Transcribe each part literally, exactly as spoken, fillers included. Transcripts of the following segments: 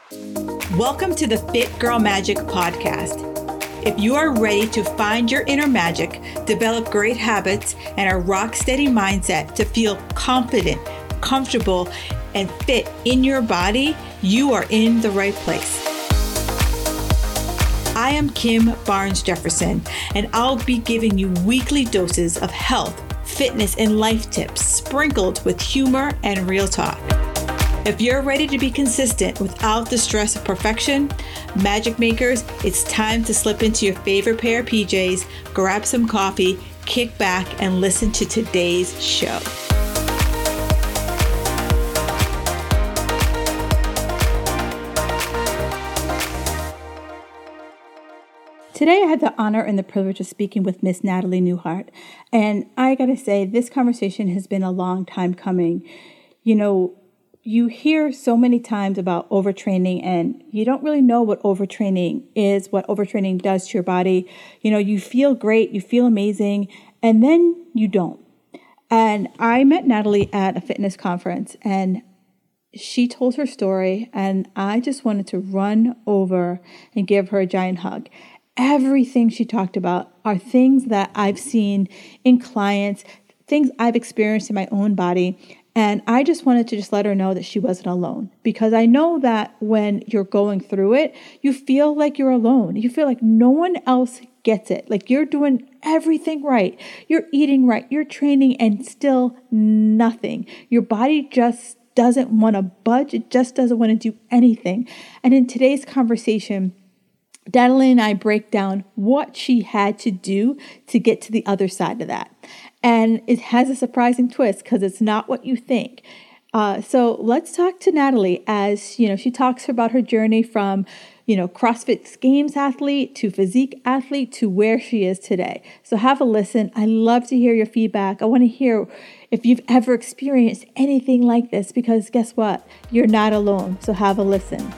Welcome to the Fit Girl Magic podcast. If you are ready to find your inner magic, develop great habits, and a rock steady mindset to feel confident, comfortable, and fit in your body, you are in the right place. I am Kim Barnes Jefferson, and I'll be giving you weekly doses of health, fitness, and life tips sprinkled with humor and real talk. If you're ready to be consistent without the stress of perfection, magic makers, it's time to slip into your favorite pair of P Js, grab some coffee, kick back, and listen to today's show. Today I had the honor and the privilege of speaking with Miss Natalie Newhart. And I gotta say, this conversation has been a long time coming. You know, you hear so many times about overtraining, and you don't really know what overtraining is, what overtraining does to your body. You know, you feel great, you feel amazing, and then you don't. And I met Natalie at a fitness conference, and she told her story, and I just wanted to run over and give her a giant hug. Everything she talked about are things that I've seen in clients, things I've experienced in my own body. And I just wanted to just let her know that she wasn't alone, because I know that when you're going through it, you feel like you're alone. You feel like no one else gets it. Like you're doing everything right. You're eating right. You're training, and still nothing. Your body just doesn't want to budge. It just doesn't want to do anything. And in today's conversation, Natalie and I break down what she had to do to get to the other side of that. And it has a surprising twist because it's not what you think. Uh, so let's talk to Natalie as, you know, she talks about her journey from, you know, CrossFit Games athlete to physique athlete to where she is today. So have a listen. I love to hear your feedback. I want to hear if you've ever experienced anything like this, because guess what? You're not alone. So have a listen.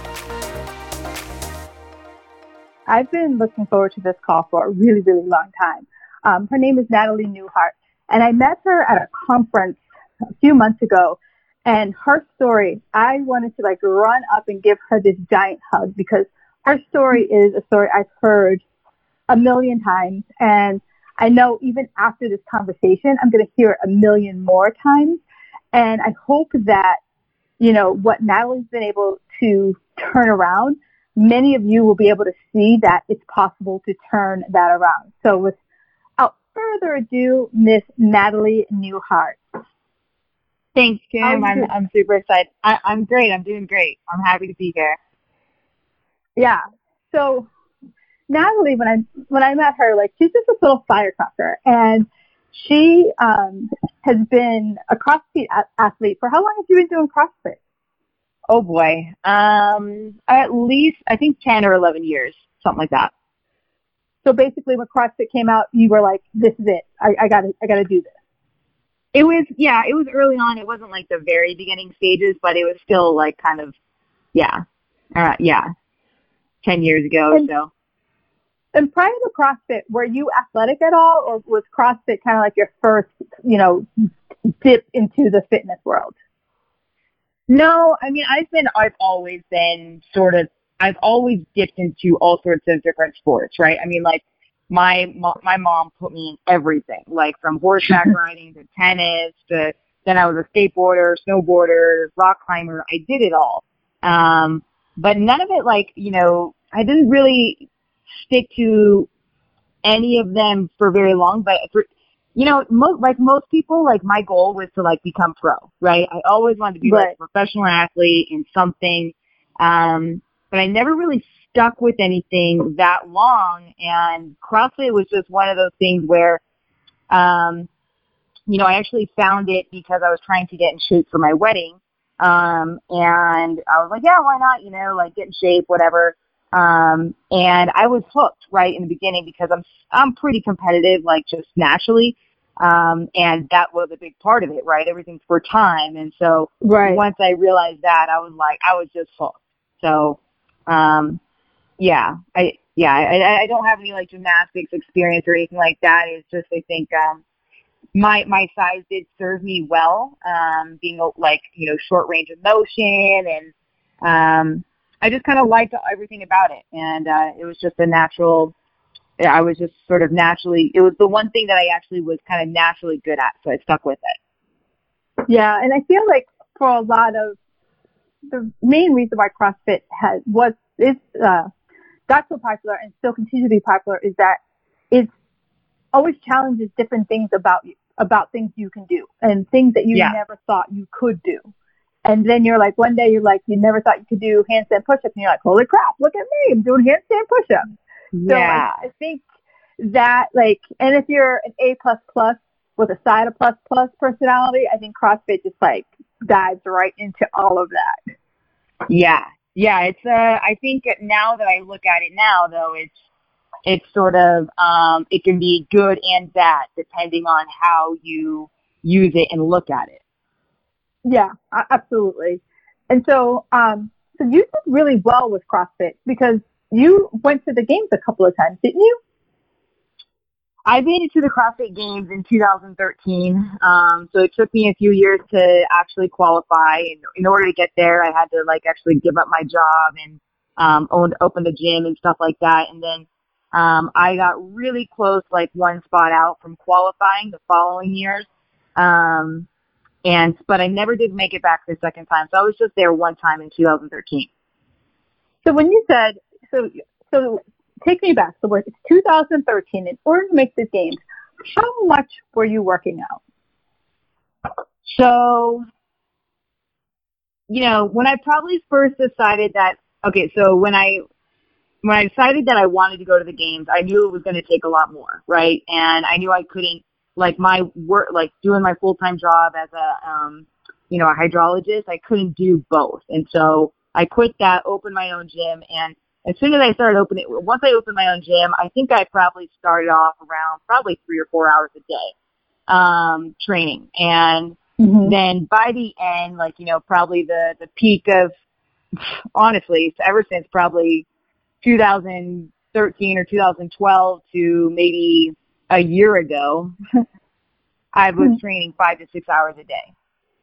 I've been looking forward to this call for a really, really long time. Um, her name is Natalie Newhart, and I met her at a conference a few months ago, and her story, I wanted to like run up and give her this giant hug, because her story is a story I've heard a million times, and I know even after this conversation, I'm going to hear it a million more times, and I hope that, you know, what Natalie's been able to turn around, many of you will be able to see that it's possible to turn that around. So without further ado, Miss Natalie Newhart. Thanks, Kim. I'm I'm super excited. I, I'm great. I'm doing great. I'm happy to be here. Yeah. So Natalie, when I when I met her, like she's just a little firecracker, and she um, has been a CrossFit athlete. For how long have you been doing CrossFit? Oh boy, um, at least I think ten or eleven years, something like that. So basically, when CrossFit came out, you were like, "This is it. I, I got to, I got to do this." It was, yeah, it was early on. It wasn't like the very beginning stages, but it was still like kind of, yeah, uh, yeah, ten years ago and, or so. And prior to CrossFit, were you athletic at all, or was CrossFit kind of like your first, you know, dip into the fitness world? No, I mean, I've been, I've always been sort of, I've always dipped into all sorts of different sports, right? I mean, like, my my mom put me in everything, like from horseback riding to tennis to, then I was a skateboarder, snowboarder, rock climber. I did it all. Um, but none of it, like, you know, I didn't really stick to any of them for very long, but for, you know, mo- like most people, like my goal was to like become pro, right? I always wanted to be right. like a professional athlete in something, um, but I never really stuck with anything that long. And CrossFit was just one of those things where, um, you know, I actually found it because I was trying to get in shape for my wedding, um, and I was like, yeah, why not? You know, like get in shape, whatever. Um, and I was hooked right in the beginning because I'm, I'm pretty competitive, like just naturally. Um, and that was a big part of it, right? Everything's for time. And so right. once I realized that, I was like, I was just hooked. So, um, yeah, I, yeah, I, I don't have any like gymnastics experience or anything like that. It's just, I think, um, my, my size did serve me well, um, being like, you know, short range of motion and, um, I just kind of liked everything about it, and uh, it was just a natural. I was just sort of naturally. It was the one thing that I actually was kind of naturally good at, so I stuck with it. Yeah, and I feel like for a lot of the main reason why CrossFit has was is uh, got so popular and still continues to be popular is that it's always challenges different things about you, about things you can do and things that you Yeah. never thought you could do. And then you're like, one day you're like, you never thought you could do handstand push-ups, and you're like, holy crap, look at me, I'm doing handstand push-ups. So Yeah. I, I think that, like, and if you're an A plus plus with a side of plus plus personality, I think CrossFit just like dives right into all of that. Yeah. Yeah. It's, uh, I think now that I look at it now, though, it's, it's sort of, um, it can be good and bad depending on how you use it and look at it. Yeah, absolutely. And so, um, so you did really well with CrossFit because you went to the games a couple of times, didn't you? I made it to the CrossFit Games in two thousand thirteen. Um, so it took me a few years to actually qualify. And in order to get there, I had to like actually give up my job and um, own, open the gym and stuff like that. And then um, I got really close, like one spot out from qualifying the following years. Um, and but I never did make it back the second time. So I was just there one time in two thousand thirteen. So when you said so, so. Take me back. So it's two thousand thirteen. In order to make the games, how much were you working out? So, you know, when I probably first decided that, okay, so when I, when I decided that I wanted to go to the games, I knew it was going to take a lot more, right? And I knew I couldn't, like my work, like doing my full-time job as a, um, you know, a hydrologist, I couldn't do both. And so I quit that, opened my own gym, and as soon as I started opening, once I opened my own gym, I think I probably started off around probably three or four hours a day, um, training. And mm-hmm. then by the end, like, you know, probably the, the peak of, honestly, ever since probably two thousand thirteen or two thousand twelve to maybe a year ago, I was mm-hmm. training five to six hours a day.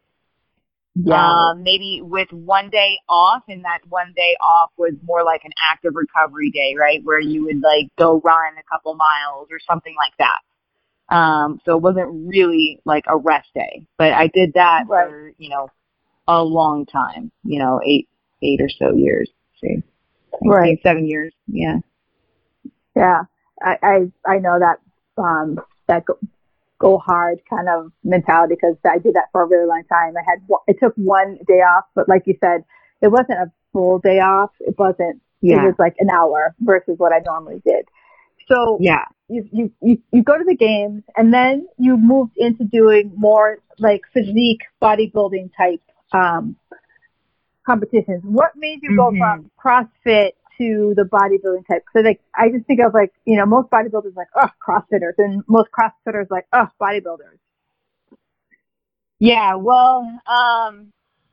Yeah. Um, maybe with one day off, and that one day off was more like an active recovery day, right? Where you would like go run a couple miles or something like that. Um, so it wasn't really like a rest day, but I did that right. for, you know, a long time, you know, eight, eight or so years. See, right. Seven years. Yeah. Yeah. I, I, I know that, um, that go- go hard kind of mentality because I did that for a really long time. I had, it took one day off, but like you said, it wasn't a full day off. It wasn't, yeah. It was like an hour versus what I normally did. So yeah, you, you, you, you go to the games and then you moved into doing more like physique bodybuilding type, um, competitions. What made you mm-hmm. go from CrossFit to the bodybuilding type? So like, I just think of like, you know, most bodybuilders like, oh, CrossFitters, and most CrossFitters like, oh, bodybuilders. Yeah, well, um,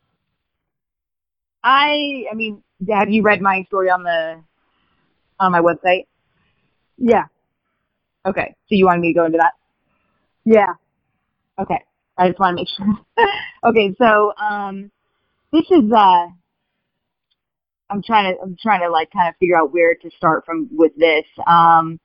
I, I mean, have you read my story on the, on my website? Yeah. Okay. So you wanted me to go into that? Yeah. Okay. I just want to make sure. Okay. So, um, this is, uh, I'm trying to, I'm trying to like kind of figure out where to start from with this. Um,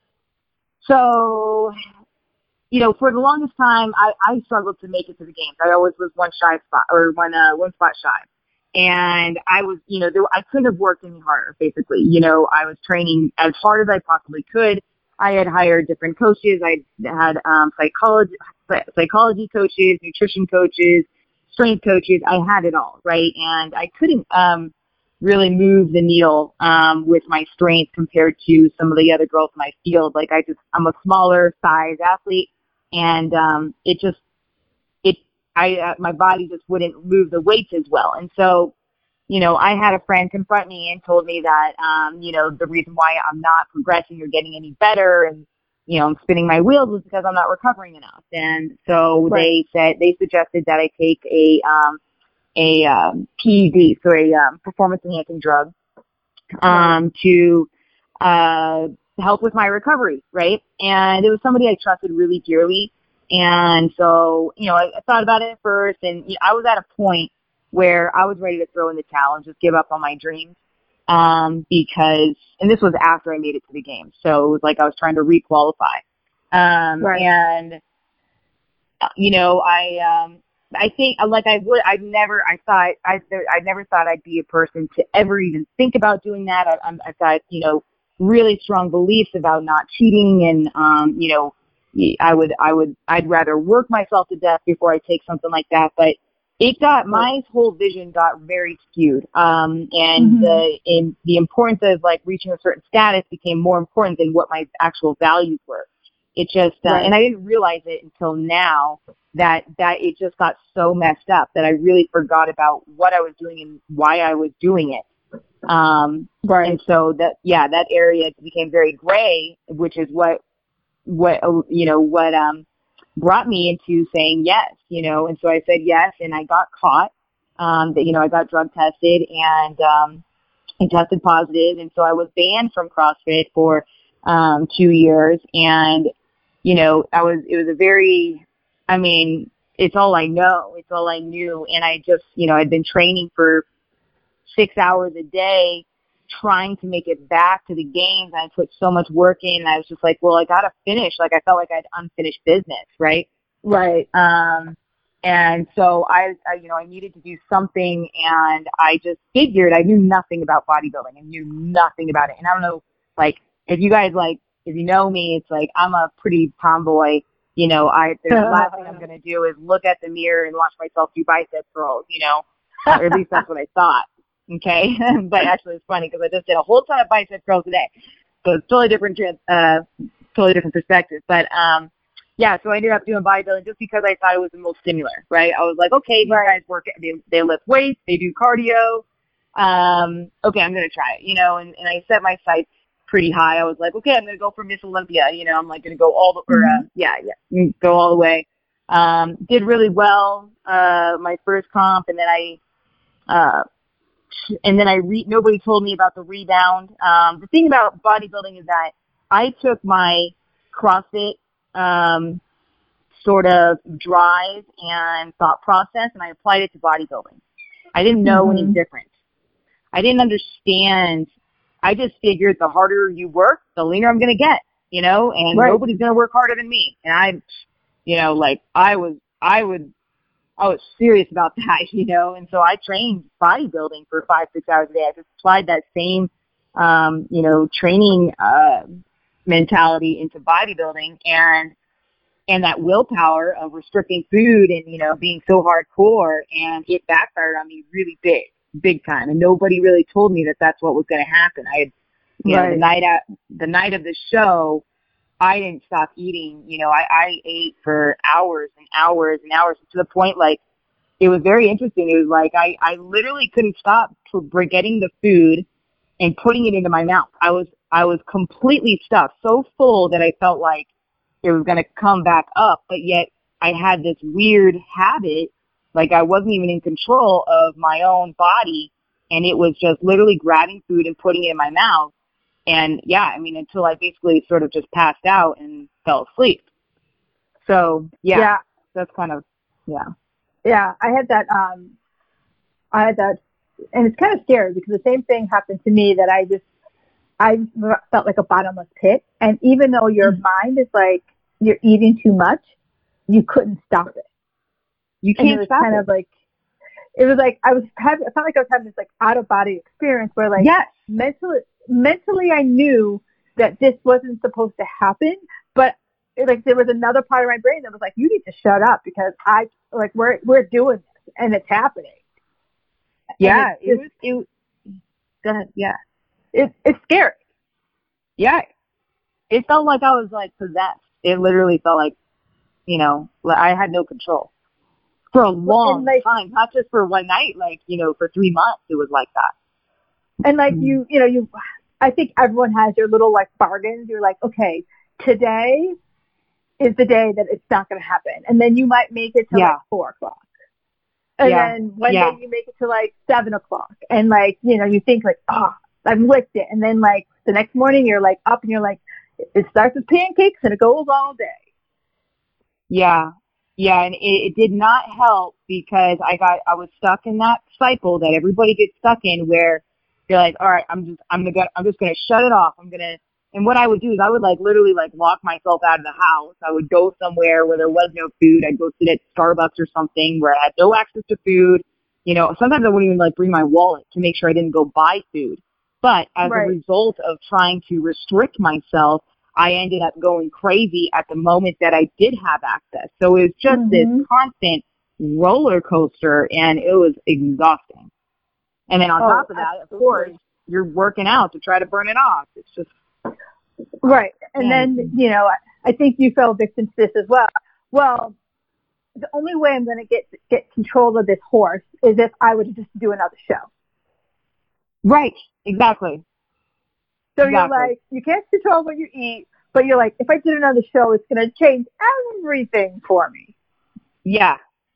so, you know, for the longest time, I, I struggled to make it to the games. I always was one shy spot or one, uh, one spot shy. And I was, you know, there, I couldn't have worked any harder, basically. You know, I was training as hard as I possibly could. I had hired different coaches. I had, um, psychology, psychology coaches, nutrition coaches, strength coaches. I had it all, right? And I couldn't, um, really move the needle um, with my strength compared to some of the other girls in my field. Like I just, I'm a smaller size athlete, and um, it just, it, I, uh, my body just wouldn't move the weights as well. And so, you know, I had a friend confront me and told me that, um, you know, the reason why I'm not progressing or getting any better, and you know, I'm spinning my wheels is because I'm not recovering enough. And so right. they said they suggested that I take a um, a um, P E D, so a um, performance-enhancing drug, um, to uh, help with my recovery, right? And it was somebody I trusted really dearly. And so, you know, I, I thought about it at first, and you know, I was at a point where I was ready to throw in the towel and just give up on my dreams. um, because, and this was after I made it to the game. So it was like I was trying to re-qualify. Um, Right. and, you know, I, um, I think like I would, I've never, I thought, I, I never thought I'd be a person to ever even think about doing that. I, I'm, I've got, you know, really strong beliefs about not cheating, and, um, you know, I would, I would, I'd rather work myself to death before I take something like that. But it got, my whole vision got very skewed. Um, and Mm-hmm. the, in the importance of like reaching a certain status became more important than what my actual values were. It just, uh, Right. and I didn't realize it until now that, that it just got so messed up that I really forgot about what I was doing and why I was doing it. Um, Right. and so that, yeah, that area became very gray, which is what, what, you know, what, um, brought me into saying yes, you know, and so I said yes, and I got caught, um, that, you know, I got drug tested, and, um, I tested positive, and so I was banned from CrossFit for, um, two years, and, you know, I was, it was a very, I mean, it's all I know, it's all I knew, and I just, you know, I'd been training for six hours a day, trying to make it back to the games. I put so much work in, and I was just like, well, I gotta finish. Like, I felt like I had unfinished business, right? Right. Um, and so I, I, you know, I needed to do something, and I just figured I knew nothing about bodybuilding. I knew nothing about it. And I don't know, like, if you guys, like, if you know me, it's like, I'm a pretty tomboy. You know, I, the last thing I'm going to do is look at the mirror and watch myself do bicep curls, you know, or at least that's what I thought. Okay. But actually it's funny because I just did a whole ton of bicep curls today. So it's totally different, uh, totally different perspective. But, um, yeah, so I ended up doing bodybuilding just because I thought it was the most similar, right? I was like, okay, these Right. guys work, they, they lift weights, they do cardio. Um, okay, I'm going to try it, you know, and, and I set my sights pretty high. I was like, okay, I'm going to go for Miss Olympia, you know, I'm like going to go all the, or, uh, yeah, yeah, go all the way. Um, did really well, uh, my first comp, and then I, uh, and then I re- nobody told me about the rebound. Um, the thing about bodybuilding is that I took my CrossFit, um, sort of drive and thought process, and I applied it to bodybuilding. I didn't know Mm-hmm. any different. I didn't understand. I just figured the harder you work, the leaner I'm going to get, you know, and Right. nobody's going to work harder than me. And I, you know, like I was, I would, I was serious about that, you know, and so I trained bodybuilding for five, six hours a day. I just applied that same, um, you know, training, uh, mentality into bodybuilding, and, and that willpower of restricting food and, you know, being so hardcore, and it backfired on me really big, big time. And nobody really told me that that's what was going to happen. I had, you Right. know, the night at the night of the show, I didn't stop eating. You know, I, I ate for hours and hours and hours, to the point, like, it was very interesting. It was like, I, I literally couldn't stop for getting the food and putting it into my mouth. I was, I was completely stuffed, so full that I felt like it was going to come back up, but yet I had this weird habit, like I wasn't even in control of my own body, and it was just literally grabbing food and putting it in my mouth. And yeah, I mean, until I basically sort of just passed out and fell asleep. So yeah, Yeah. that's kind of, yeah. Yeah. I had that, um, I had that, and it's kind of scary because the same thing happened to me, that I just, I felt like a bottomless pit. And even though your Mm. mind is like, you're eating too much, you couldn't stop it. You And it can't was stop kind it. of like, it was like, I was having, I felt like I was having this like out of body experience where like Yes. mentally, mentally I knew that this wasn't supposed to happen, but it, like there was another part of my brain that was like, you need to shut up because I, like, we're, we're doing this and it's happening. Yeah. And It was, it was, go ahead. Yeah. it, it's scary. Yeah. It felt like I was like possessed. It literally felt like, you know, like I had no control for a long like, time, not just for one night, like, you know, for three months, it was like that. And like you, you know, you, I think everyone has your little like bargains. You're like, okay, today is the day that it's not going to happen. And then you might make it to Yeah. like four o'clock. And Yeah. then one Yeah. day you make it to like seven o'clock. And like, you know, you think like, oh, I've licked it. And then like the next morning you're like up and you're like, it starts with pancakes and it goes all day. Yeah. Yeah. And it, it did not help because I got, I was stuck in that cycle that everybody gets stuck in, where You're like, all right, I'm just, I'm gonna, I'm just gonna shut it off. I'm gonna, and what I would do is I would like literally like lock myself out of the house. I would go somewhere where there was no food. I'd go sit at Starbucks or something where I had no access to food. You know, sometimes I wouldn't even like bring my wallet to make sure I didn't go buy food. But as Right. a result of trying to restrict myself, I ended up going crazy at the moment that I did have access. So it was just Mhm. this constant roller coaster, and it was exhausting. And then on Oh, top of that, of absolutely. course, you're working out to try to burn it off. It's just Right. And Yeah. then, you know, I, I think you fell victim to this as well. Well, the only way I'm going to get get control of this horse is if I would just do another show. right, exactly. So Exactly. you're like, you can't control what you eat, but you're like, if I did another show, it's going to change everything for me. Yeah.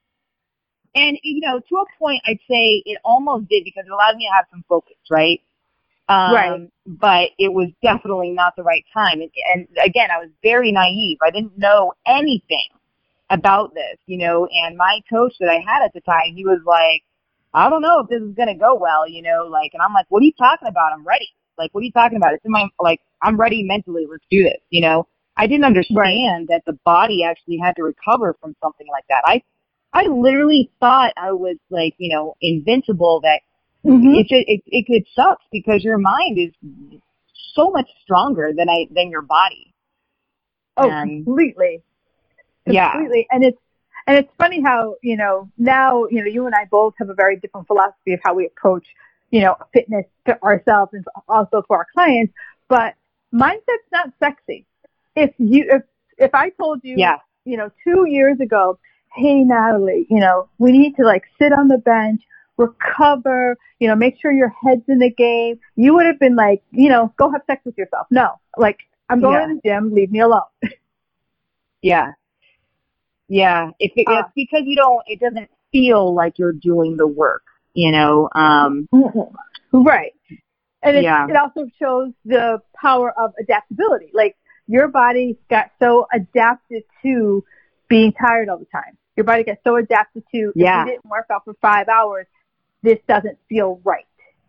And, you know, to a point, I'd say it almost did because it allowed me to have some focus, right? Um, Right. But it was definitely not the right time. And, and again, I was very naive. I didn't know anything about this, you know, and my coach that I had at the time, he was like, I don't know if this is going to go well, you know, like, and I'm like, what are you talking about? I'm ready. Like, what are you talking about? It's in my, like, I'm ready mentally. Let's do this, you know. I didn't understand that the body actually had to recover from something like that. I, I literally thought I was like, you know, invincible, that Mm-hmm. it, just, it, it, it sucks because your mind is so much stronger than I, than your body. Oh, And completely. yeah, Completely. And it's, and it's funny how, you know, now, you know, you and I both have a very different philosophy of how we approach, you know, fitness to ourselves and also for our clients. But mindset's not sexy. If you, if, if I told you, yeah, you know, two years ago, hey, Natalie, you know, we need to like sit on the bench, recover, you know, make sure your head's in the game, you would have been like, you know, go have sex with yourself. No, like, I'm going Yeah. to the gym, leave me alone. yeah, yeah. If it, Uh, it's because you don't, it doesn't feel like you're doing the work, you know. Um, Right. And it, Yeah. it also shows the power of adaptability. Like, your body got so adapted to being tired all the time. Your body got so adapted to, Yeah. if you didn't work out for five hours, this doesn't feel right.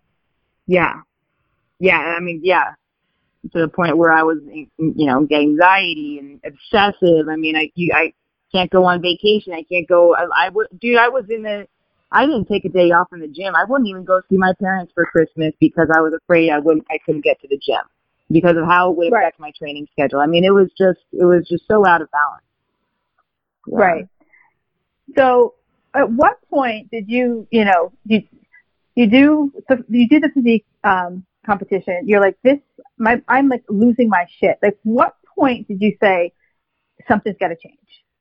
yeah, yeah. I mean, yeah. To the point where I was, you know, anxiety and obsessive. I mean, I, you, I can't go on vacation. I can't go. I, I would, dude. I was in the. I didn't take a day off from the gym. I wouldn't even go see my parents for Christmas because I was afraid I wouldn't. I couldn't get to the gym because of how it would affect Right. my training schedule. I mean, it was just, it was just so out of balance. Yeah. Right. So, at what point did you, you know, you you do so you do the physique um, competition? You're like, this, my, I'm like losing my shit. Like, what point did you say something's got to change?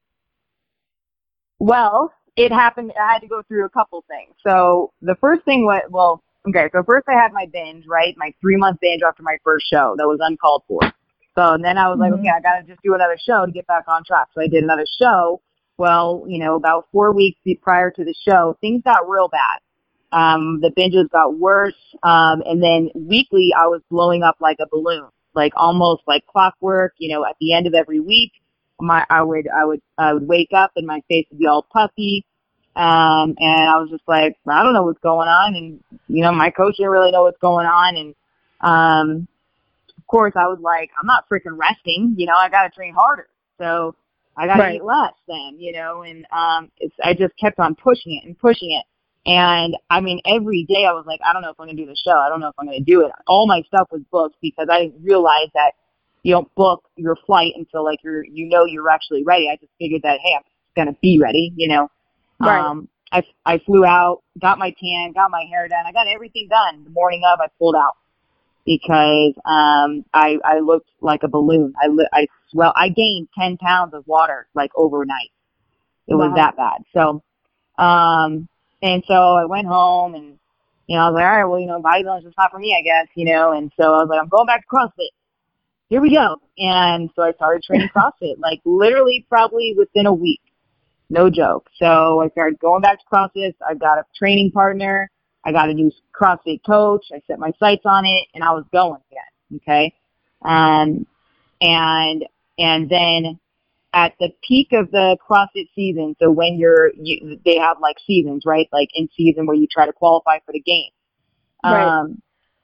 Well, it happened. I had to go through a couple things. So the first thing was, well, okay. So first I had my binge, right? My three month binge after my first show that was uncalled for. So then I was like, Mhm. okay, I got to just do another show to get back on track. So I did another show. Well, you know, about four weeks prior to the show, things got real bad. Um, the binges got worse. Um, and then weekly I was blowing up like a balloon, like almost like clockwork, you know, at the end of every week. My, I would, I would, I would wake up and my face would be all puffy. Um, and I was just like, I don't know what's going on. And, you know, my coach didn't really know what's going on. And, um, of course I was like, I'm not freaking resting, you know, I got to train harder. So I got to Right. eat less then, you know, and, um, it's, I just kept on pushing it and pushing it. And I mean, every day I was like, I don't know if I'm going to do the show. I don't know if I'm going to do it. All my stuff was booked because I didn't realize that you don't book your flight until like you're, you know, you're actually ready. I just figured that, hey, I'm going to be ready, you know. Right. Um, I, I flew out, got my tan, got my hair done. I got everything done. The morning of, I pulled out because, um, I, I looked like a balloon. I, li- I, well, I gained ten pounds of water like overnight. It was Wow. that bad. So, um, and so I went home and, you know, I was like, all right, well, you know, bodybuilding's just not for me, I guess, you know, and so I was like, I'm going back to CrossFit. Here we go. And so I started training CrossFit, like literally probably within a week. No joke. So I started going back to CrossFit. I got a training partner. I got a new CrossFit coach. I set my sights on it and I was going again. Okay. Um, and, and then at the peak of the CrossFit season, so when you're, you, they have like seasons, right? Like in season where you try to qualify for the game. Right. Um,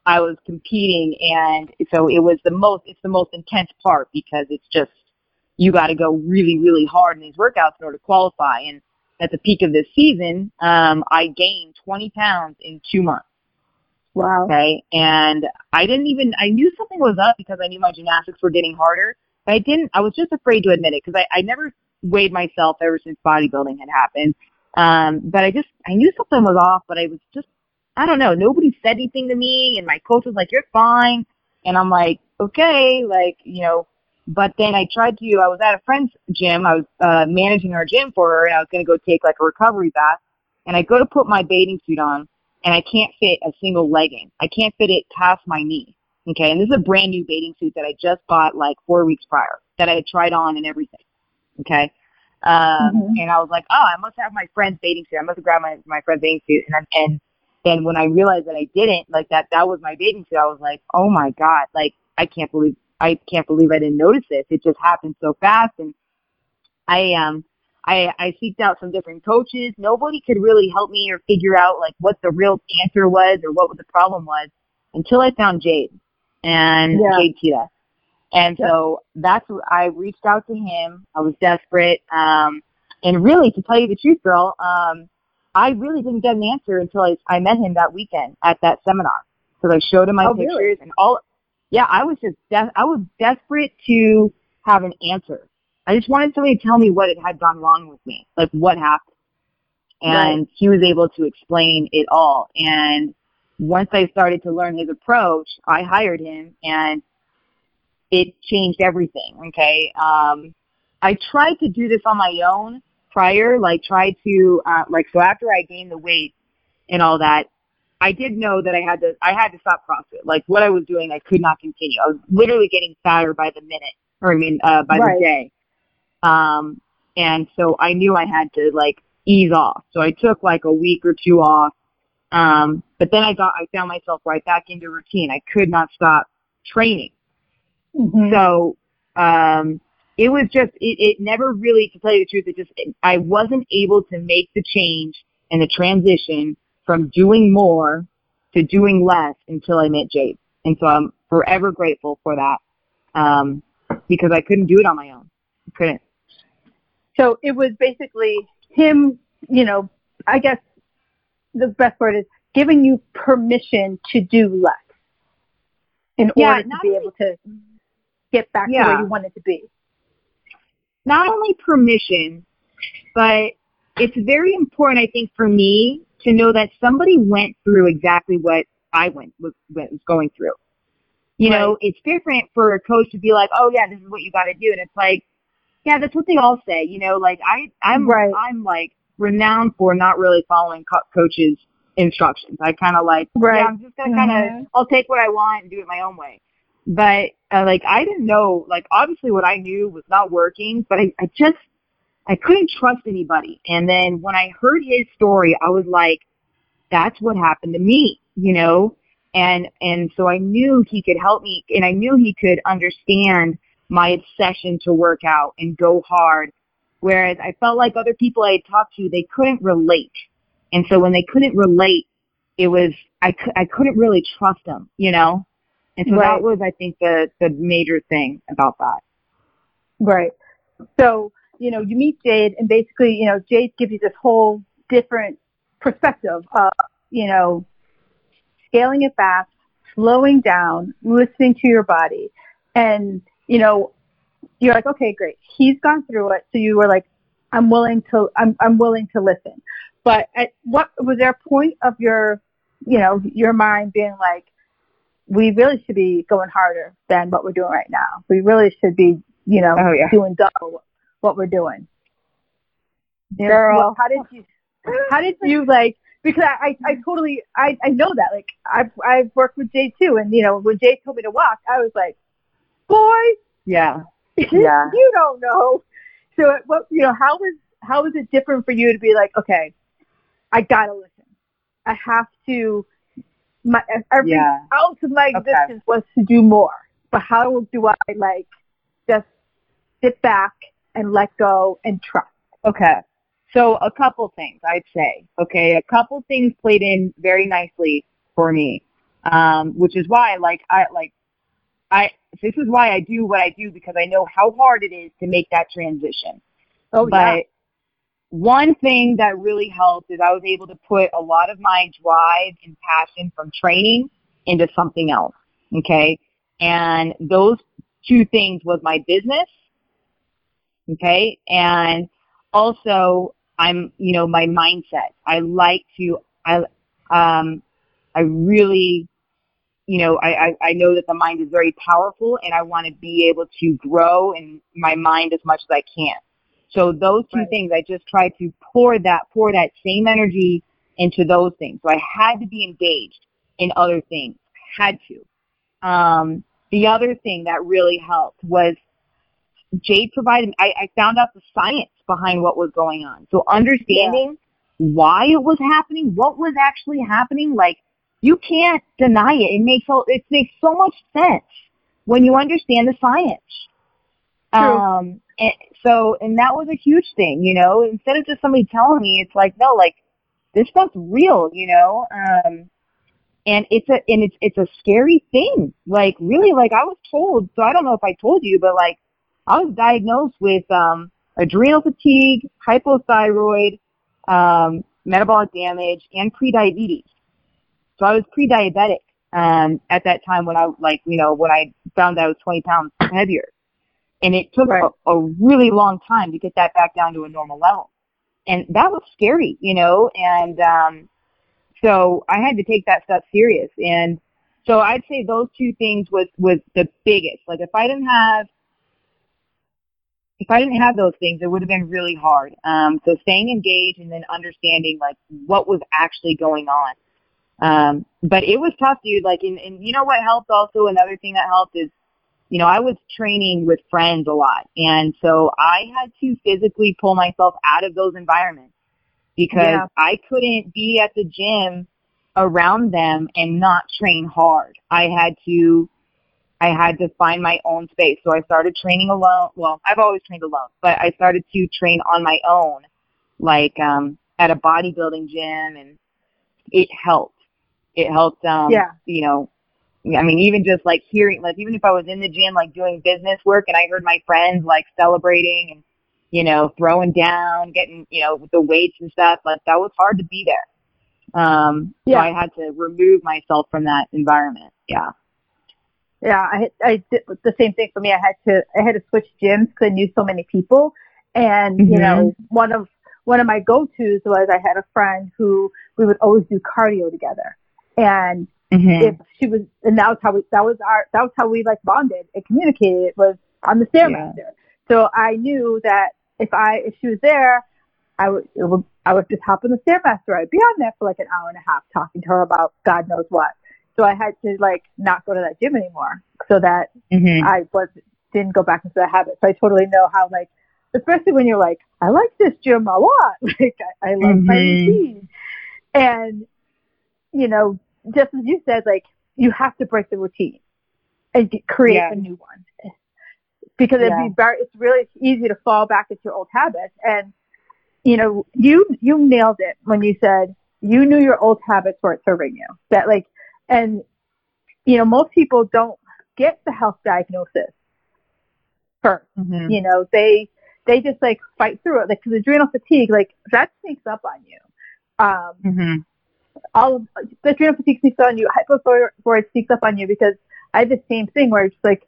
I was competing, and so it was the most, it's the most intense part because it's just, you got to go really, really hard in these workouts in order to qualify. And at the peak of this season, um, I gained twenty pounds in two months. Wow. Okay. And I didn't even, I knew something was up because I knew my gymnastics were getting harder, but I didn't, I was just afraid to admit it because I, I never weighed myself ever since bodybuilding had happened. Um, but I just, I knew something was off, but I was just, I don't know. Nobody said anything to me, and my coach was like, "You're fine." And I'm like, okay, like, you know, but then I tried to, I was at a friend's gym. I was, uh, managing our gym for her, and I was going to go take like a recovery bath, and I go to put my bathing suit on, and I can't fit a single legging. I can't fit it past my knee. Okay. And this is a brand new bathing suit that I just bought like four weeks prior that I had tried on and everything. Okay. Um, Mhm. and I was like, oh, I must have my friend's bathing suit. I must have grabbed my, my friend's bathing suit. And, I- and then when I realized that I didn't, like that, that was my bathing suit, I was like, oh my God, like, I can't believe, I can't believe I didn't notice this. It just happened so fast. And I, um, I, I seeked out some different coaches. Nobody could really help me or figure out like what the real answer was or what the problem was until I found Jade and Yeah. Jade Tita. And Yep. so that's, I reached out to him. I was desperate. Um, and really, to tell you the truth, girl, um, I really didn't get an answer until I, I met him that weekend at that seminar. So I showed him my Oh, pictures really? and all. Yeah, I was just, de- I was desperate to have an answer. I just wanted somebody to tell me what had gone wrong with me, like what happened. And Right. he was able to explain it all. And once I started to learn his approach, I hired him, and it changed everything. Okay. Um, I tried to do this on my own prior, like tried to, uh, like, so after I gained the weight and all that, I did know that I had to, I had to stop CrossFit. Like what I was doing, I could not continue. I was literally getting fatter by the minute, or I mean, uh, by Right. the day. Um, and so I knew I had to like ease off. So I took like a week or two off. Um, but then I got, I found myself right back into routine. I could not stop training. Mhm. So, um, it was just, it, it never really, to tell you the truth, it just, I wasn't able to make the change and the transition from doing more to doing less until I met Jade. And so I'm forever grateful for that. Um, because I couldn't do it on my own. I couldn't. So it was basically him, you know, I guess the best word is giving you permission to do less in Yeah, order to not be only- able to get back to Yeah. where you wanted to be. Not only permission, but it's very important, I think, for me to know that somebody went through exactly what I went was, was going through. You know, Right. it's different for a coach to be like, "Oh yeah, this is what you got to do," and it's like, yeah, that's what they all say. You know, like I, I'm, Right. I'm like renowned for not really following co- coaches' instructions. I kind of like, Right. yeah, I'm just gonna kind of, Mhm. I'll take what I want and do it my own way. But uh, like I didn't know, like obviously what I knew was not working, but I, I just, I couldn't trust anybody. And then when I heard his story, I was like, that's what happened to me, you know? And, and so I knew he could help me, and I knew he could understand my obsession to work out and go hard. Whereas I felt like other people I had talked to, they couldn't relate. And so when they couldn't relate, it was, I, cou- I couldn't really trust them, you know? And so Right. that was, I think, the, the major thing about that. Right. So, you know, you meet Jade, and basically, you know, Jade gives you this whole different perspective of, you know, scaling it back, slowing down, listening to your body. And, you know, you're like, okay, great. He's gone through it. So you were like, I'm willing to, I'm, I'm willing to listen. But at what, was there a point of your, you know, your mind being like, we really should be going harder than what we're doing right now. We really should be, you know, Oh, yeah. doing double what we're doing. You know, Girl. well, how did you, how did you like, because I, I, I totally, I, I know that, like, I've, I've worked with Jay too. And, you know, when Jay told me to walk, I was like, boy, Yeah. Yeah. you don't know. So what, you know, how was, how was it different for you to be like, okay, I gotta listen. I have to, my, every Yeah. ounce of my Okay. existence was to do more. But how do I like just sit back and let go and trust? Okay. So a couple things I'd say. Okay. A couple things played in very nicely for me. Um, which is why, like, I, like, I, this is why I do what I do, because I know how hard it is to make that transition. Oh, But yeah. one thing that really helped is I was able to put a lot of my drive and passion from training into something else. Okay. And those two things was my business. Okay. And also I'm, you know, my mindset. I like to, I, um, I really, you know, I, I, I know that the mind is very powerful, and I want to be able to grow in my mind as much as I can. So those two Right. things, I just try to pour that, pour that same energy into those things. So I had to be engaged in other things, had to. Um, the other thing that really helped was Jade provided, I, I found out the science behind what was going on. So understanding why it was happening, what was actually happening, like, you can't deny it. It makes so, it makes so much sense when you understand the science. True. Um, and so, and that was a huge thing, you know, instead of just somebody telling me, it's like, no, like, this stuff's real, you know, um, and it's a, and it's, it's a scary thing. Like, really, like, I was told, so I don't know if I told you, but like, I was diagnosed with, um, adrenal fatigue, hypothyroid, um, metabolic damage, and prediabetes. So I was pre-diabetic, um, at that time when I, like, you know, when I found that I was twenty pounds heavier. And it took Right. a, a really long time to get that back down to a normal level. And that was scary, you know, and, um, so I had to take that stuff serious. And so I'd say those two things was, was the biggest. Like, if I didn't have, if I didn't have those things, it would have been really hard. Um, so staying engaged and then understanding, like, what was actually going on. Um, but it was tough, dude. Like, and, and you know what helped also? Another thing that helped is, you know, I was training with friends a lot. And so I had to physically pull myself out of those environments, because Yeah. I couldn't be at the gym around them and not train hard. I had to, I had to find my own space. So I started training alone. Well, I've always trained alone, but I started to train on my own, like, um, at a bodybuilding gym, and it helped. It helped, um, Yeah. you know, I mean, even just like hearing, like, even if I was in the gym, like, doing business work, and I heard my friends like celebrating and, you know, throwing down, getting, you know, the weights and stuff, like, that was hard to be there. Um, so Yeah. I had to remove myself from that environment. Yeah. Yeah, I I did the same thing for me. I had to I had to switch gyms because I knew so many people, and Mm-hmm. you know, one of one of my go-tos was I had a friend who we would always do cardio together, and Mm-hmm. if she was, and that was how we that was our that was how we like bonded and communicated, was on the stairmaster. Yeah. So I knew that if I if she was there, I would, it would I would just hop on the stairmaster. I'd be on there for like an hour and a half talking to her about God knows what. So I had to like not go to that gym anymore, so that Mm-hmm. I was didn't go back into that habit. So I totally know how, like, especially when you're like, I like this gym a lot. Like, I, I love my Mm-hmm. routine. And, you know, just as you said, like, you have to break the routine and get, create Yeah. a new one. Because it'd Yeah. be very, it's really easy to fall back into your old habits. And, you know, you, you nailed it when you said you knew your old habits weren't serving you. That, like, and, you know, most people don't get the health diagnosis first. Mm-hmm. You know, they they just like fight through it. Like, because adrenal fatigue, like, that sneaks up on you. Um, Mm-hmm. all of the adrenal fatigue sneaks on you. Hypothyroid sneaks up on you, because I had the same thing where it's like,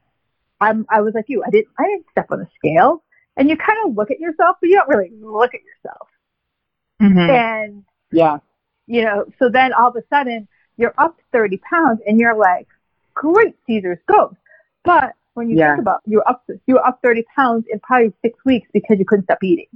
I'm I was like you. I didn't I didn't step on the scale, and you kind of look at yourself, but you don't really look at yourself. Mm-hmm. And Yeah. you know, so then all of a sudden you're up thirty pounds, and you're like, great, Caesar's ghost. But when you Yeah. think about, you're up, you're up thirty pounds in probably six weeks because you couldn't stop eating.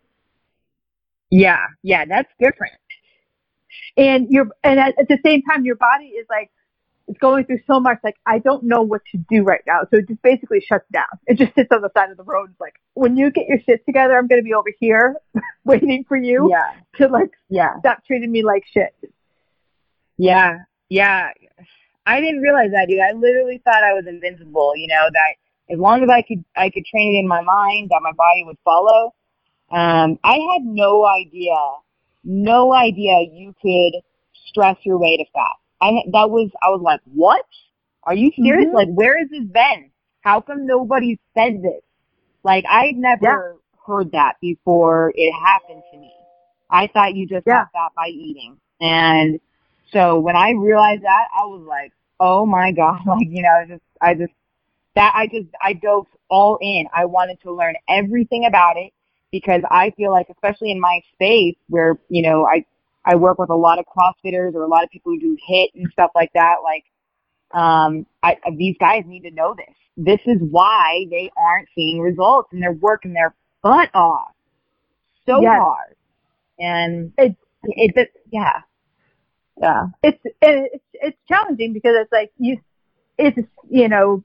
Yeah. Yeah. That's different. And you're, and at, at the same time, your body is like, it's going through so much, like, I don't know what to do right now. So it just basically shuts down. It just sits on the side of the road. It's like, when you get your shit together, I'm going to be over here waiting for you Yeah. to, like, Yeah. stop treating me like shit. Yeah. Yeah. I didn't realize that, dude. I literally thought I was invincible, you know, that as long as I could, I could train it in my mind, that my body would follow. Um, I had no idea, no idea you could stress your way to fat. I that was I was like, what? Are you serious? Mm-hmm. Like, where has this been? How come nobody said this? Like, I'd Yeah. never heard that before it happened to me. I thought you just Yeah. got fat by eating. And so when I realized that, I was like, oh my God. Like, you know, I just, I just, that, I just, I dove all in. I wanted to learn everything about it because I feel like, especially in my space where, you know, I, I work with a lot of CrossFitters or a lot of people who do HIIT and stuff like that. Like, um, I, these guys need to know this. This is why they aren't seeing results and they're working their butt off so Yes. hard. And It's, it, it, yeah, yeah, it's, it's, it's challenging because it's like you, it's, you know,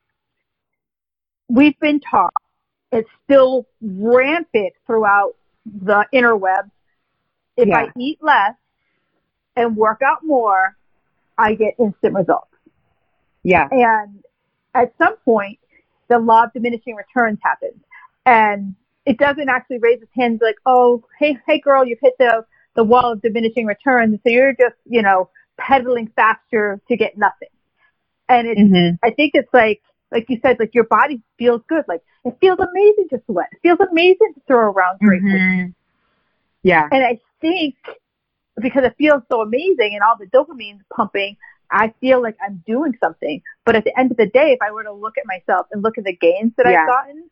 we've been taught, it's still rampant throughout the interwebs. If yeah, I eat less and work out more, I get instant results. yeah, And at some point, the law of diminishing returns happens. And it doesn't actually raise its hand like, oh, hey, hey, girl, you've hit the, the wall of diminishing returns. So you're just, you know, pedaling faster to get nothing. And it's, mm-hmm. I think it's like, like you said, like your body feels good. Like it feels amazing to sweat. It feels amazing to throw around great weight. Mm-hmm. Yeah. And I think because it feels so amazing and all the dopamine's pumping, I feel like I'm doing something. But at the end of the day, if I were to look at myself and look at the gains that Yeah. I've gotten,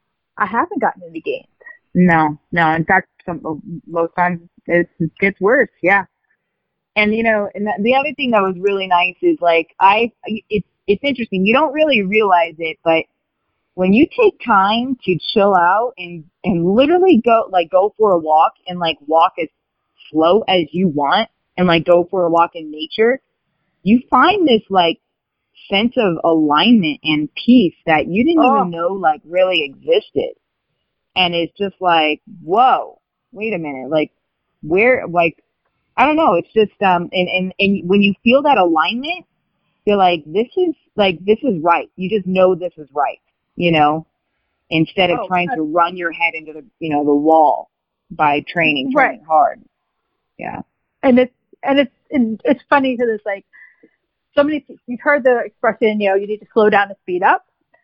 I haven't gotten any gains. No, no. In fact, some, most times it gets worse. Yeah. And, you know, and the, the other thing that was really nice is like, I, it's, it's interesting. You don't really realize it, but when you take time to chill out and, and literally go, like, go for a walk and like walk as slow as you want and like go for a walk in nature, you find this like sense of alignment and peace that you didn't Oh. even know like really existed. And it's just like, whoa, wait a minute. Like where, like, I don't know. It's just, um, and, and, and when you feel that alignment, you're like, this is like, this is right. You just know this is right, you know, instead of Oh, trying uh, to run your head into the, you know, the wall by training, training right. hard. Yeah. And it's, and it's, and it's funny because it's like, so many, you've heard the expression, you know, you need to slow down to speed up.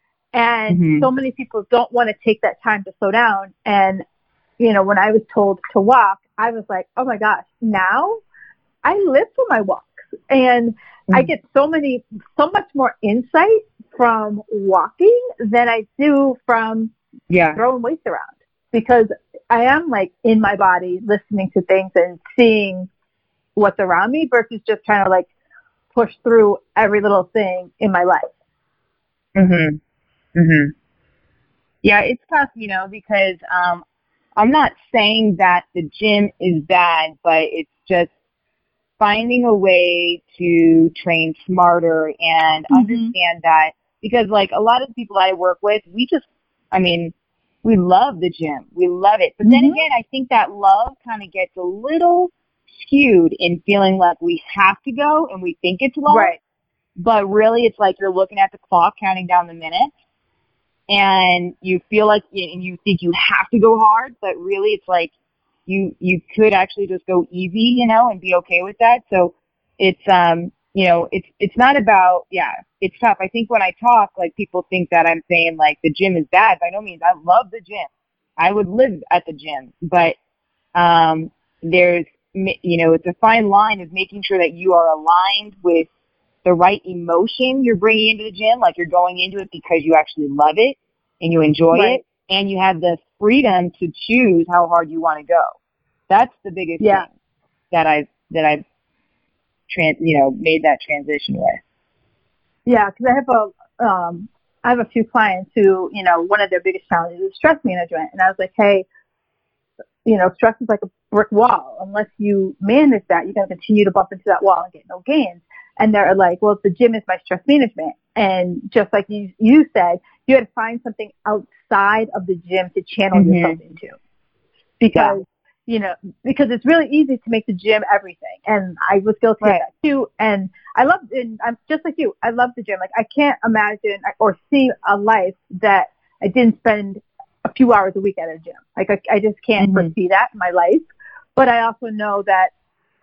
And Mm-hmm. so many people don't want to take that time to slow down. And, you know, when I was told to walk, I was like, oh my gosh, now I live for my walks. And Mm-hmm. I get so many, so much more insight from walking than I do from Yeah. throwing weights around. Because I am like in my body listening to things and seeing what's around me versus just trying to like push through every little thing in my life. Mhm. Mhm. Yeah, it's tough, you know, because um I'm not saying that the gym is bad, but it's just finding a way to train smarter and Mm-hmm. understand that because like a lot of the people I work with, we just I mean, we love the gym. We love it. But then Mm-hmm. again, I think that love kind of gets a little skewed in feeling like we have to go and we think it's love. Right. But really, it's like you're looking at the clock, counting down the minutes, and you feel like and you think you have to go hard, but really, it's like you you could actually just go easy, you know, and be okay with that. So it's um you know it's it's not about yeah it's tough. I think when I talk, like people think that I'm saying like the gym is bad. By no means. I love the gym. I would live at the gym, but um there's you know it's a fine line of making sure that you are aligned with the right emotion you're bringing into the gym, like you're going into it because you actually love it and you enjoy Right. it, and you have the freedom to choose how hard you want to go. That's the biggest Yeah. thing that I've that I've trans you know made that transition with. Yeah, because I have a um, I have a few clients who, you know, one of their biggest challenges is stress management, and I was like, hey, you know, stress is like a brick wall. Unless you manage that, you're going to continue to bump into that wall and get no gains. And they're like, well, the gym is my stress management. And just like you, you said, you had to find something outside of the gym to channel Mm-hmm. yourself into. Because, yeah. you know, because it's really easy to make the gym everything. And I was guilty Right. of that too. And I love, and I'm just like you, I love the gym. Like I can't imagine or see a life that I didn't spend a few hours a week at a gym. Like I, I just can't Mm-hmm. foresee that in my life. But I also know that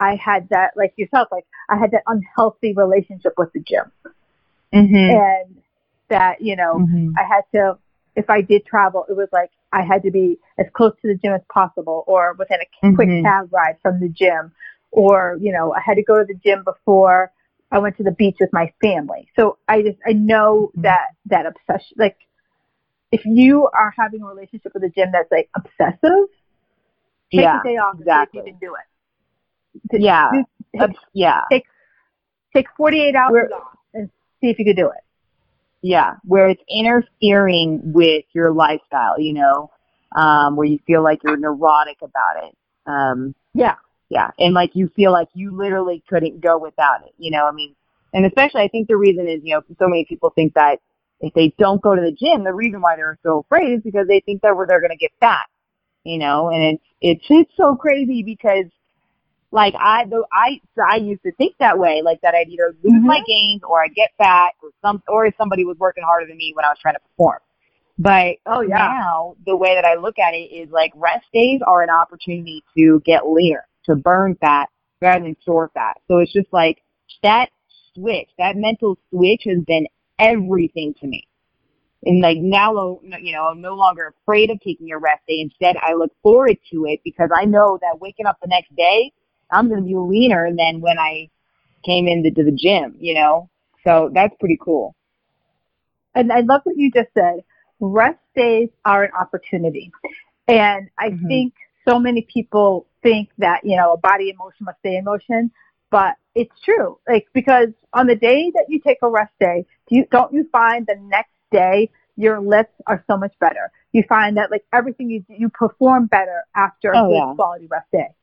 I had that, like yourself, like I had that unhealthy relationship with the gym. Mm-hmm. And that, you know, Mm-hmm. I had to, if I did travel, it was like I had to be as close to the gym as possible or within a Mm-hmm. quick cab ride from the gym. Or, you know, I had to go to the gym before I went to the beach with my family. So I just, I know Mm-hmm. that, that obsession, like if you are having a relationship with the gym that's like obsessive, take Yeah, a day off exactly. and see if you can do it. To, Yeah. do, Uh, yeah. Take, take forty-eight hours We're, off and see if you can do it. yeah. Where it's interfering with your lifestyle, you know, um, where you feel like you're neurotic about it. Um, Yeah. yeah. And like you feel like you literally couldn't go without it, you know, I mean, and especially I think the reason is, you know, so many people think that if they don't go to the gym, the reason why they're so afraid is because they think that they're going to get fat, you know, and it's, it's, it's so crazy because like I, though I, I used to think that way, like that I'd either lose Mm-hmm. my gains or I'd get fat or some, or if somebody was working harder than me when I was trying to perform. But Oh, yeah. now the way that I look at it is like rest days are an opportunity to get leaner, to burn fat rather than store fat. So it's just like that switch, that mental switch has been everything to me. And like now, you know, I'm no longer afraid of taking a rest day. Instead, I look forward to it because I know that waking up the next day, I'm going to be leaner than when I came into the gym, you know? So that's pretty cool. And I love what you just said. Rest days are an opportunity. And I Mm-hmm. think so many people think that, you know, a body in motion must stay in motion, but it's true. Like, because on the day that you take a rest day, do you, don't you find the next day your lifts are so much better? You find that like everything you do, you perform better after a Oh, good yeah. quality rest day.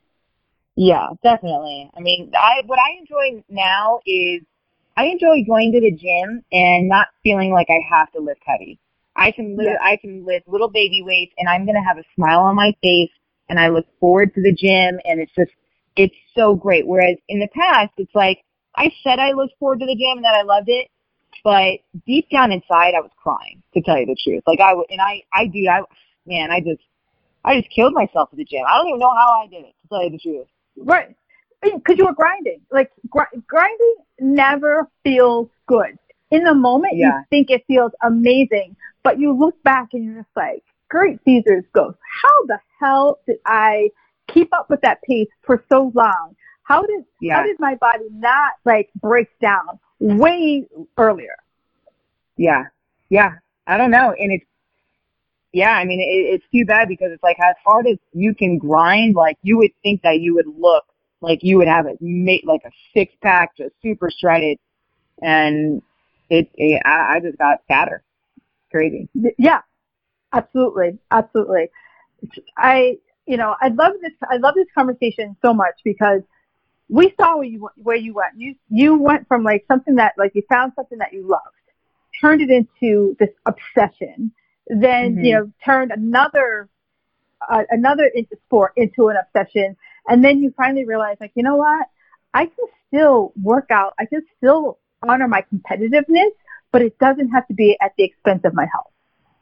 Yeah, definitely. I mean, I what I enjoy now is I enjoy going to the gym and not feeling like I have to lift heavy. I can lift, Yeah. I can lift little baby weights and I'm going to have a smile on my face and I look forward to the gym and it's just, it's so great. Whereas in the past, it's like I said I looked forward to the gym and that I loved it, but deep down inside I was crying, to tell you the truth. Like I, and I, I do, I, man, I just, I just killed myself at the gym. I don't even know how I did it, to tell you the truth. Right. Because you were grinding. Like, gr- grinding never feels good. In the moment, Yeah. you think it feels amazing, but you look back and you're just like, great Caesar's ghost. How the hell did I keep up with that pace for so long? How did Yeah. how did my body not like break down way earlier? Yeah. Yeah. I don't know. And it's, yeah, I mean, it, it's too bad because it's like as hard as you can grind, like you would think that you would look like you would have it made like a six pack, just super shredded. And it, it I, I just got fatter. Crazy. Yeah, absolutely. Absolutely. I, you know, I love this. I love this conversation so much because we saw where you where you went. You you went from like something that like you found something that you loved, turned it into this obsession, then Mm-hmm. you know turned another uh, another into sport into an obsession, and then you finally realize like you know what, I can still work out. I can still honor my competitiveness, but it doesn't have to be at the expense of my health.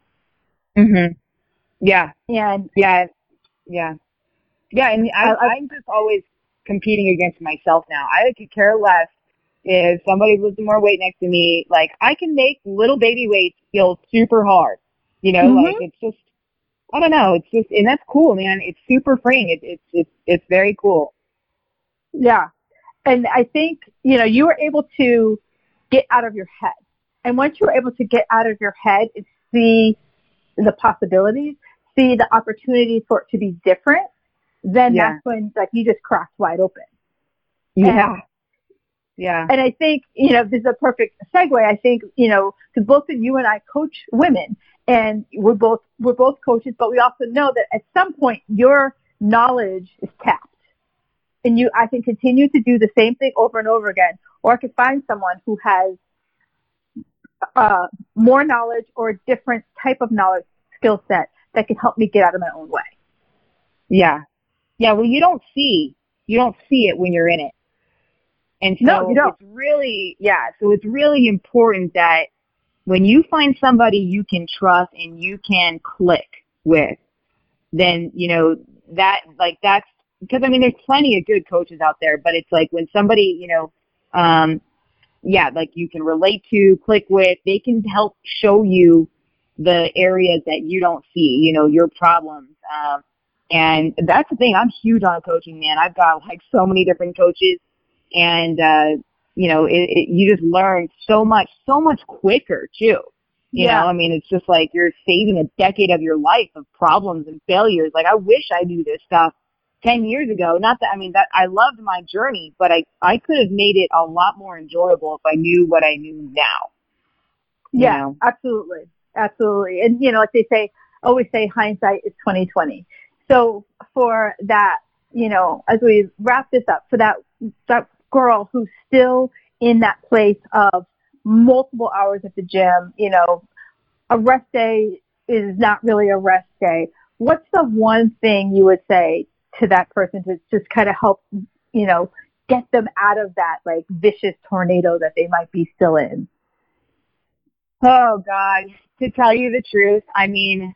Mm-hmm. Yeah. And Yeah. Yeah. Yeah. And I, I, I, I'm just always competing against myself now. I could care less if somebody lifting more weight next to me. Like I can make little baby weights feel super hard. You know, mm-hmm. like it's just, I don't know. It's just, and that's cool, man. It's super freeing. It's, it's, it's, it's very cool. Yeah. And I think, you know, you were able to get out of your head. And once you were able to get out of your head and see the possibilities, see the opportunity for it to be different, then Yeah. that's when like you just cracked wide open. Yeah. And, yeah. And I think, you know, this is a perfect segue. I think, you know, because both of you and I coach women and we're both, we're both coaches, but we also know that at some point your knowledge is tapped. And you, I can continue to do the same thing over and over again, or I could find someone who has uh, more knowledge or a different type of knowledge skill set that can help me get out of my own way. Yeah. Yeah. Well, you don't see, you don't see it when you're in it. And so no, you don't. it's really, yeah. So it's really important that when you find somebody you can trust and you can click with, then, you know, that, like, that's, because I mean, there's plenty of good coaches out there, but it's like when somebody, you know, um, yeah, like you can relate to, click with, they can help show you the areas that you don't see, you know, your problems. Um, and that's the thing. I'm huge on coaching, man. I've got like so many different coaches, and uh, you know, it, it, you just learn so much, so much quicker too. You Yeah. know, I mean, it's just like you're saving a decade of your life of problems and failures. Like, I wish I knew this stuff ten years ago. Not that, I mean, that I loved my journey, but I, I could have made it a lot more enjoyable if I knew what I knew now. You Yeah, know? absolutely. Absolutely. And, you know, like they say, always say hindsight is twenty twenty. So for that, you know, as we wrap this up, for that, that girl who's still in that place of multiple hours at the gym, you know, a rest day is not really a rest day. What's the one thing you would say to that person to just kind of help, you know, get them out of that like vicious tornado that they might be still in? Oh God, to tell you the truth, I mean,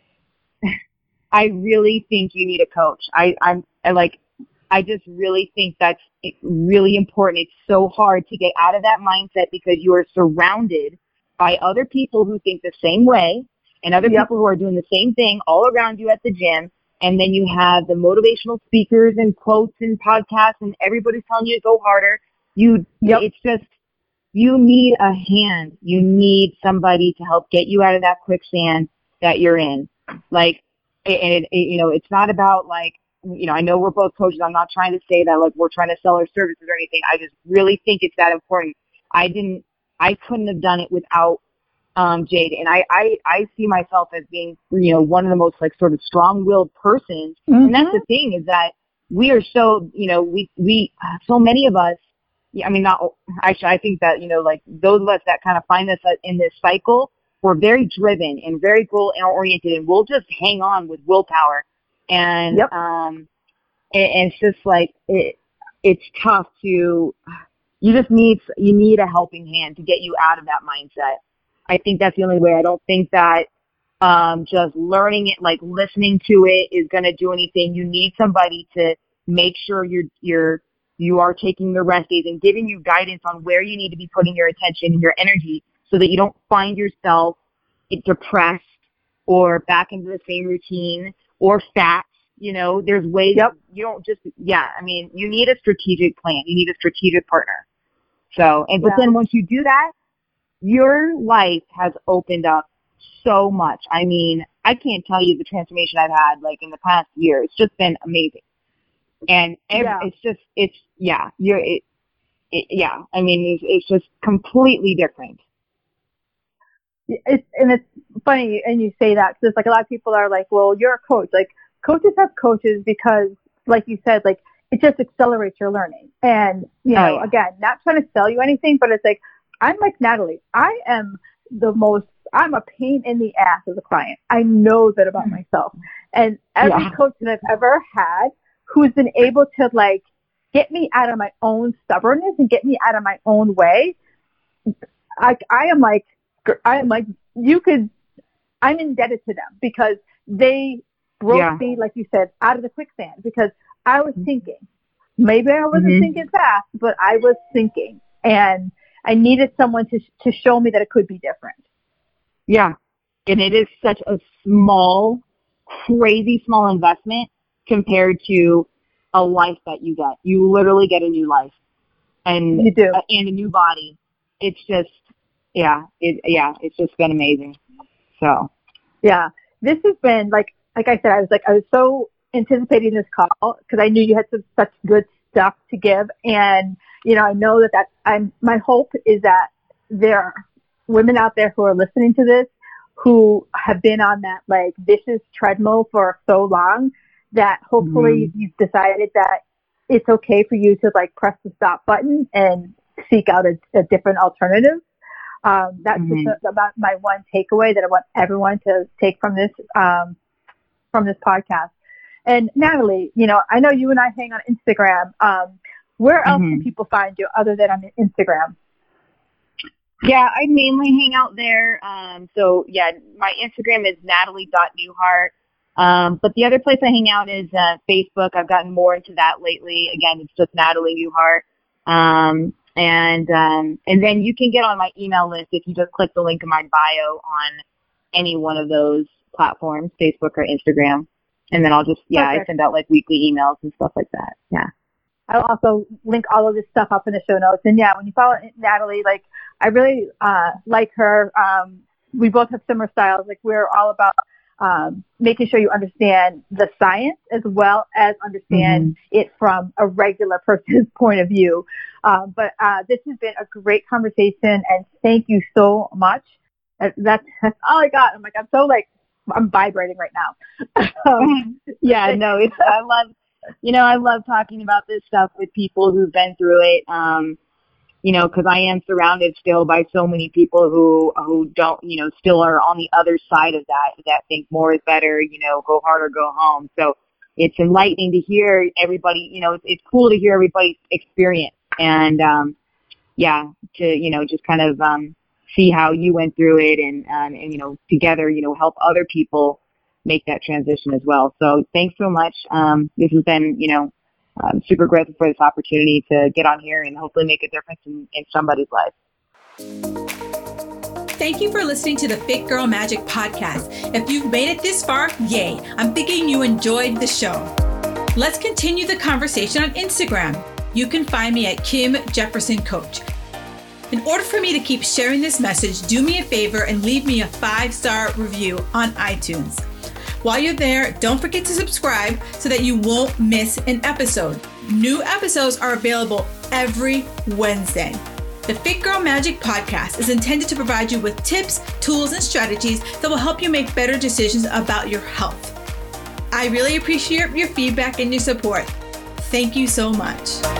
I really think you need a coach. I, I'm I like, I just really think that's really important. It's so hard to get out of that mindset because you are surrounded by other people who think the same way and other Yep. people who are doing the same thing all around you at the gym. And then you have the motivational speakers and quotes and podcasts and everybody's telling you to go harder. You, Yep. it's just, you need a hand. You need somebody to help get you out of that quicksand that you're in. Like, and it, it, you know, it's not about like, you know, I know we're both coaches. I'm not trying to say that like we're trying to sell our services or anything. I just really think it's that important. I didn't, I couldn't have done it without um, Jade. And I, I, I see myself as being, you know, one of the most like sort of strong-willed persons. Mm-hmm. And that's the thing is that we are so, you know, we, we, so many of us, I mean, not, actually, I think that, you know, like those of us that kind of find us in this cycle, we're very driven and very goal-oriented, and we'll just hang on with willpower. And, Yep. um, and, and it's just like, it, it's tough to, you just need, you need a helping hand to get you out of that mindset. I think that's the only way. I don't think that, um, just learning it, like listening to it is going to do anything. You need somebody to make sure you're, you're, you are taking the rest days and giving you guidance on where you need to be putting your attention and your energy so that you don't find yourself depressed or back into the same routine or fat. You know, there's ways Yep. you don't just, yeah, I mean, you need a strategic plan. You need a strategic partner. So, and, but Yeah. then once you do that, your life has opened up so much. I mean, I can't tell you the transformation I've had like in the past year. It's just been amazing. And every, Yeah. it's just, it's, yeah, you're, it, it, yeah, I mean, it's, it's just completely different. It's, and it's funny, and you say that, because it's like a lot of people are like, well, you're a coach. Like, coaches have coaches because, like you said, like, it just accelerates your learning. And, you know, Oh, yeah. again, not trying to sell you anything, but it's like, I'm like Natalie. I am the most, I'm a pain in the ass as a client. I know that about myself. And every Yeah. coach that I've ever had who's been able to, like, get me out of my own stubbornness and get me out of my own way, I, I am like, I am like, you could, I'm indebted to them because they broke Yeah. me, like you said, out of the quicksand because I was thinking. Maybe I wasn't Mhm. thinking fast, but I was thinking. And I needed someone to to show me that it could be different. Yeah. And it is such a small, crazy small investment compared to a life that you get. You literally get a new life and, You do. uh, and a new body. It's just, yeah, it, yeah, it's just been amazing. So, Yeah. This has been, like, like I said, I was like, I was so anticipating this call because I knew you had some, such good stuff to give. And, you know, I know that that I'm, my hope is that there are women out there who are listening to this who have been on that like vicious treadmill for so long that hopefully mm-hmm. you've decided that it's okay for you to like press the stop button and seek out a, a different alternative. Um, that's mm-hmm. just about my one takeaway that I want everyone to take from this, um, from this podcast. And Natalie, you know, I know you and I hang on Instagram. Um, where else mm-hmm. can people find you other than on Instagram? Yeah, I mainly hang out there. Um, so yeah, my Instagram is natalie dot newhart. Um, but the other place I hang out is uh, Facebook. I've gotten more into that lately. Again, it's just Natalie Newhart. Um, and um, and then you can get on my email list if you just click the link in my bio on any one of those platforms, Facebook or Instagram. And then I'll just, yeah, Perfect. I send out like weekly emails and stuff like that. Yeah. I'll also link all of this stuff up in the show notes. And yeah, when you follow Natalie, like I really uh, like her. Um, we both have similar styles. Like we're all about um, making sure you understand the science as well as understand mm-hmm. it from a regular person's point of view. Um, but uh, this has been a great conversation, and thank you so much. That's, that's all I got. I'm like, I'm so like, I'm vibrating right now. um, yeah, no, it's, I love, you know, I love talking about this stuff with people who've been through it. Um, you know, because I am surrounded still by so many people who who don't, you know, still are on the other side of that, that think more is better, you know, go hard or go home. So it's enlightening to hear everybody, you know, it's, it's cool to hear everybody's experience. And, um, yeah, to, you know, just kind of um, see how you went through it and, um, and, you know, together, you know, help other people make that transition as well. So thanks so much. Um, this has been, you know, I'm super grateful for this opportunity to get on here and hopefully make a difference in, in somebody's life. Thank you for listening to the Fit Girl Magic podcast. If you've made it this far, yay. I'm thinking you enjoyed the show. Let's continue the conversation on Instagram. You can find me at Kim Jefferson Coach. In order for me to keep sharing this message, do me a favor and leave me a five-star review on iTunes. While you're there, don't forget to subscribe so that you won't miss an episode. New episodes are available every Wednesday. The Fit Girl Magic podcast is intended to provide you with tips, tools, and strategies that will help you make better decisions about your health. I really appreciate your feedback and your support. Thank you so much.